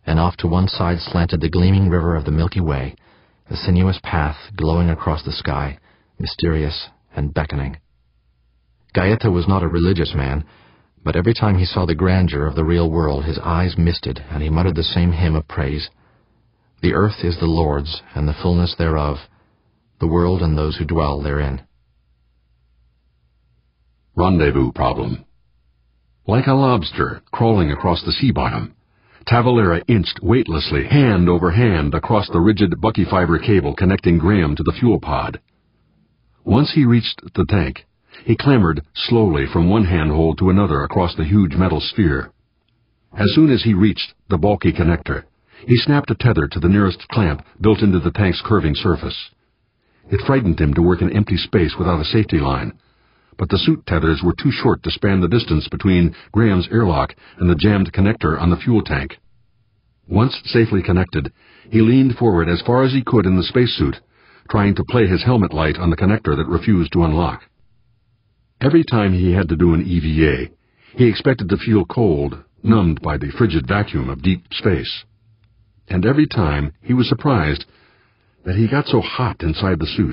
and off to one side slanted the gleaming river of the Milky Way, a sinuous path glowing across the sky, mysterious and beckoning. Gaeta was not a religious man, but every time he saw the grandeur of the real world his eyes misted, and he muttered the same hymn of praise. The earth is the Lord's, and the fullness thereof, the world and those who dwell therein. Rendezvous problem. Like a lobster crawling across the sea bottom, Tavalera inched weightlessly, hand over hand, across the rigid bucky fiber cable connecting Graham to the fuel pod. Once he reached the tank, he clambered slowly from one handhold to another across the huge metal sphere. As soon as he reached the bulky connector, he snapped a tether to the nearest clamp built into the tank's curving surface. It frightened him to work in empty space without a safety line, but the suit tethers were too short to span the distance between Graham's airlock and the jammed connector on the fuel tank. Once safely connected, he leaned forward as far as he could in the spacesuit, trying to play his helmet light on the connector that refused to unlock. Every time he had to do an EVA, he expected to feel cold, numbed by the frigid vacuum of deep space. And every time he was surprised that he got so hot inside the suit.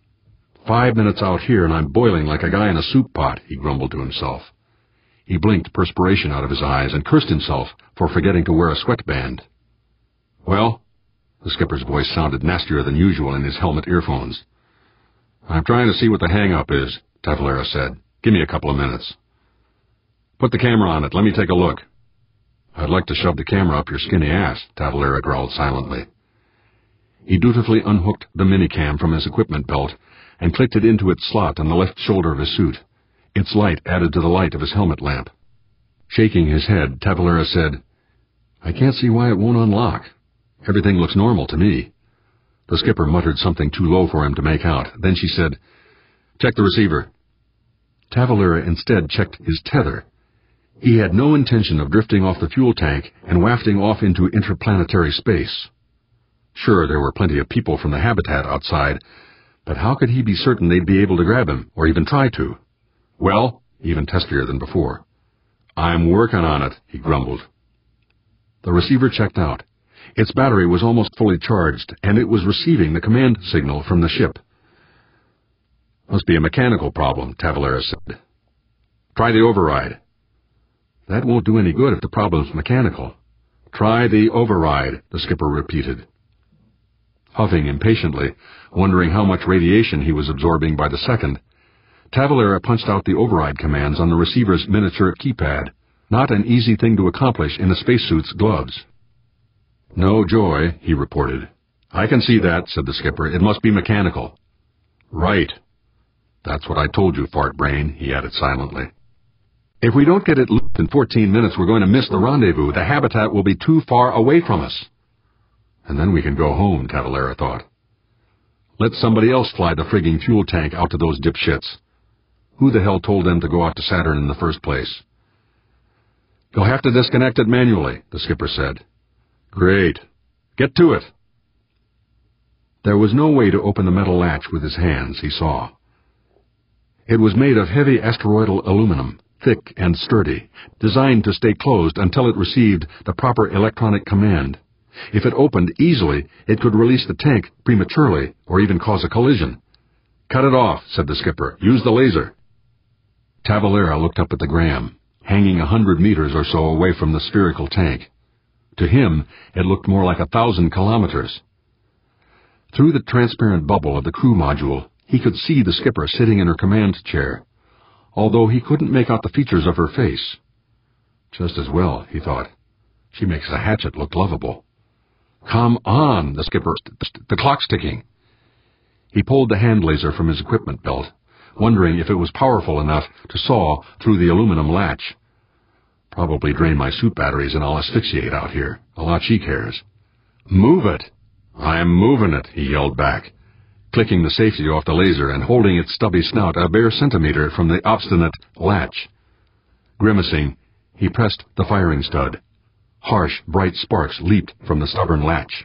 5 minutes out here and I'm boiling like a guy in a soup pot, he grumbled to himself. He blinked perspiration out of his eyes and cursed himself for forgetting to wear a sweatband. Well, the skipper's voice sounded nastier than usual in his helmet earphones. I'm trying to see what the hang-up is, Tavalera said. Give me a couple of minutes. Put the camera on it. Let me take a look. I'd like to shove the camera up your skinny ass, Tavalera growled silently. He dutifully unhooked the minicam from his equipment belt and clicked it into its slot on the left shoulder of his suit. Its light added to the light of his helmet lamp. Shaking his head, Tavalera said, I can't see why it won't unlock. Everything looks normal to me. The skipper muttered something too low for him to make out. Then she said, Check the receiver. Tavalera instead checked his tether. He had no intention of drifting off the fuel tank and wafting off into interplanetary space. Sure, there were plenty of people from the habitat outside, but how could he be certain they'd be able to grab him, or even try to? Well, even testier than before. I'm working on it, he grumbled. The receiver checked out. Its battery was almost fully charged, and it was receiving the command signal from the ship. Must be a mechanical problem, Tavalera said. Try the override. That won't do any good if the problem's mechanical. Try the override, the skipper repeated. Huffing impatiently, wondering how much radiation he was absorbing by the second, Tavalera punched out the override commands on the receiver's miniature keypad, not an easy thing to accomplish in a spacesuit's gloves. No joy, he reported. I can see that, said the skipper. It must be mechanical. Right. That's what I told you, fart brain, he added silently. If we don't get it loose in 14 minutes, we're going to miss the rendezvous. The habitat will be too far away from us. And then we can go home, Tavalera thought. Let somebody else fly the frigging fuel tank out to those dipshits. Who the hell told them to go out to Saturn in the first place? You'll have to disconnect it manually, the skipper said. Great. Get to it. There was no way to open the metal latch with his hands, he saw. It was made of heavy asteroidal aluminum, thick and sturdy, designed to stay closed until it received the proper electronic command. If it opened easily, it could release the tank prematurely or even cause a collision. Cut it off, said the skipper. Use the laser. Tavalera looked up at the Graham, hanging 100 meters or so away from the spherical tank. To him, it looked more like 1,000 kilometers. Through the transparent bubble of the crew module, he could see the skipper sitting in her command chair, although he couldn't make out the features of her face. Just as well, he thought. She makes the hatchet look lovable. Come on, the skipper. The clock's ticking. He pulled the hand laser from his equipment belt, wondering if it was powerful enough to saw through the aluminum latch. Probably drain my suit batteries and I'll asphyxiate out here. A lot she cares. Move it. I'm moving it, he yelled back, clicking the safety off the laser and holding its stubby snout a bare centimeter from the obstinate latch. Grimacing, he pressed the firing stud. Harsh, bright sparks leaped from the stubborn latch.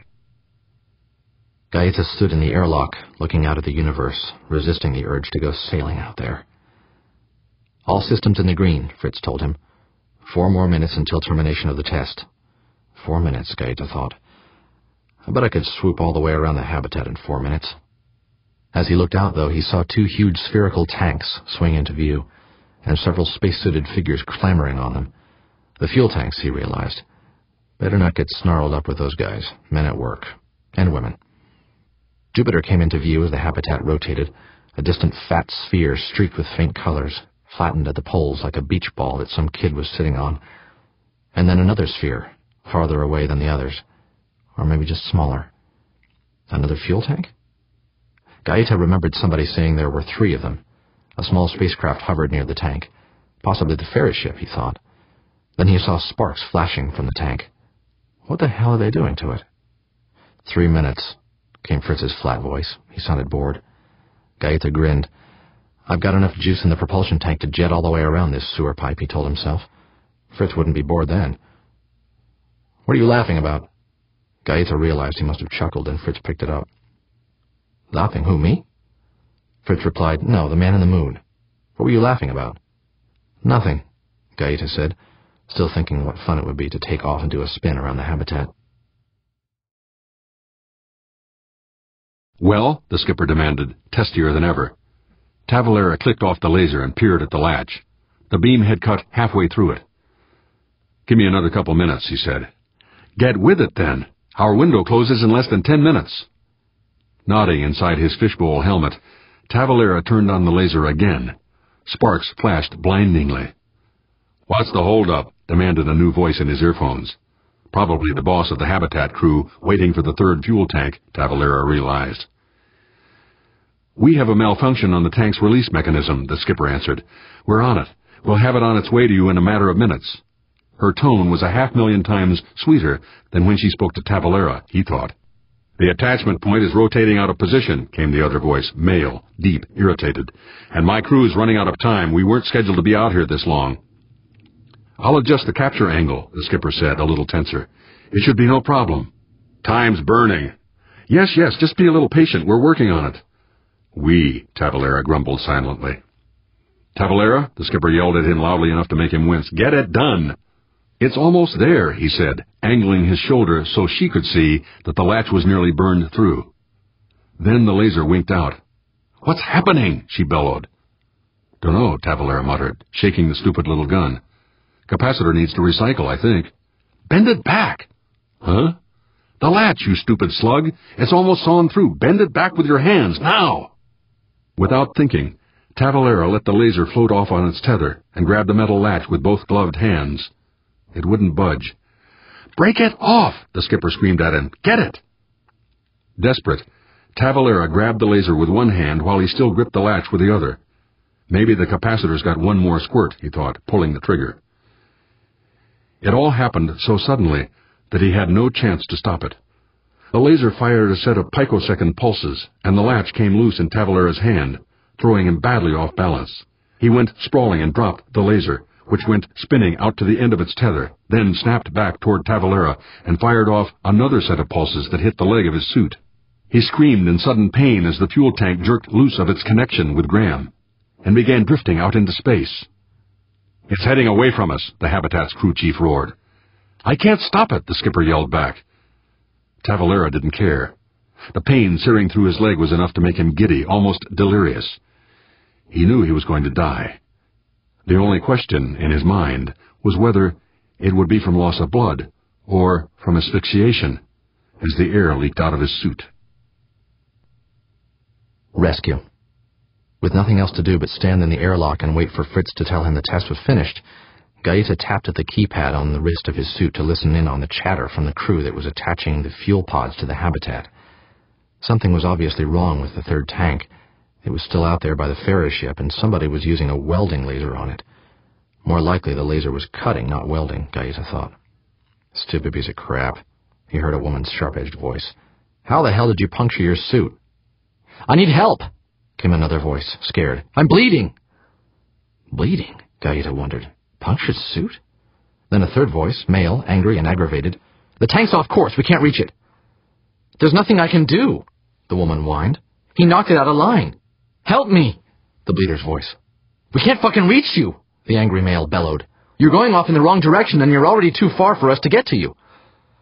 Gaeta stood in the airlock, looking out at the universe, resisting the urge to go sailing out there. All systems in the green, Fritz told him. 4 more minutes until termination of the test. 4 minutes, Gaeta thought. I bet I could swoop all the way around the habitat in 4 minutes. As he looked out, though, he saw 2 huge spherical tanks swing into view, and several space-suited figures clamoring on them. The fuel tanks, he realized. Better not get snarled up with those guys, men at work, and women. Jupiter came into view as the habitat rotated, a distant fat sphere streaked with faint colors, flattened at the poles like a beach ball that some kid was sitting on. And then another sphere, farther away than the others, or maybe just smaller. Another fuel tank? Gaeta remembered somebody saying there were 3 of them. A small spacecraft hovered near the tank, possibly the ferry ship, he thought. Then he saw sparks flashing from the tank. What the hell are they doing to it? 3 minutes, came Fritz's flat voice. He sounded bored. Gaeta grinned. I've got enough juice in the propulsion tank to jet all the way around this sewer pipe, he told himself. Fritz wouldn't be bored then. What are you laughing about? Gaeta realized he must have chuckled, and Fritz picked it up. Laughing? Who, me? Fritz replied, No, the man in the moon. What were you laughing about? Nothing, Gaeta said, still thinking what fun it would be to take off and do a spin around the habitat. Well, the skipper demanded, testier than ever. Tavalera clicked off the laser and peered at the latch. The beam had cut halfway through it. Give me another couple minutes, he said. Get with it, then. Our window closes in less than 10 minutes. Nodding inside his fishbowl helmet, Tavalera turned on the laser again. Sparks flashed blindingly. What's the holdup? Demanded a new voice in his earphones. Probably the boss of the Habitat crew, waiting for the 3rd fuel tank, Tavalera realized. We have a malfunction on the tank's release mechanism, the skipper answered. We're on it. We'll have it on its way to you in a matter of minutes. Her tone was 500,000 times sweeter than when she spoke to Tavalera, he thought. The attachment point is rotating out of position, came the other voice, male, deep, irritated. And my crew is running out of time. We weren't scheduled to be out here this long. I'll adjust the capture angle, the skipper said, a little tenser. It should be no problem. Time's burning. Yes, just be a little patient. We're working on it. We, Tavalera grumbled silently. Tavalera, the skipper yelled at him loudly enough to make him wince. Get it done. It's almost there, he said, angling his shoulder so she could see that the latch was nearly burned through. Then the laser winked out. What's happening? She bellowed. Dunno, Tavalera muttered, shaking the stupid little gun. Capacitor needs to recycle, I think. Bend it back. Huh? The latch, you stupid slug. It's almost sawn through. Bend it back with your hands, now. Without thinking, Tavalera let the laser float off on its tether and grabbed the metal latch with both gloved hands. It wouldn't budge. Break it off, the skipper screamed at him. Get it! Desperate, Tavalera grabbed the laser with one hand while he still gripped the latch with the other. Maybe the capacitor's got one more squirt, he thought, pulling the trigger. It all happened so suddenly that he had no chance to stop it. The laser fired a set of picosecond pulses, and the latch came loose in Tavalera's hand, throwing him badly off balance. He went sprawling and dropped the laser, which went spinning out to the end of its tether, then snapped back toward Tavalera and fired off another set of pulses that hit the leg of his suit. He screamed in sudden pain as the fuel tank jerked loose of its connection with Graham, and began drifting out into space. It's heading away from us, the Habitat's crew chief roared. I can't stop it, the skipper yelled back. Tavalera didn't care. The pain searing through his leg was enough to make him giddy, almost delirious. He knew he was going to die. The only question in his mind was whether it would be from loss of blood or from asphyxiation as the air leaked out of his suit. Rescue. With nothing else to do but stand in the airlock and wait for Fritz to tell him the test was finished, Gaeta tapped at the keypad on the wrist of his suit to listen in on the chatter from the crew that was attaching the fuel pods to the Habitat. Something was obviously wrong with the 3rd tank. It was still out there by the ferry ship, and somebody was using a welding laser on it. More likely the laser was cutting, not welding, Gaeta thought. Stupid piece of crap, he heard a woman's sharp-edged voice. How the hell did you puncture your suit? I need help, came another voice, scared. I'm bleeding. Bleeding? Gaeta wondered. Punctured suit? Then a 3rd voice, male, angry and aggravated. The tank's off course. We can't reach it. There's nothing I can do, the woman whined. He knocked it out of line. Help me, the bleeder's voice. We can't fucking reach you, the angry male bellowed. You're going off in the wrong direction and you're already too far for us to get to you.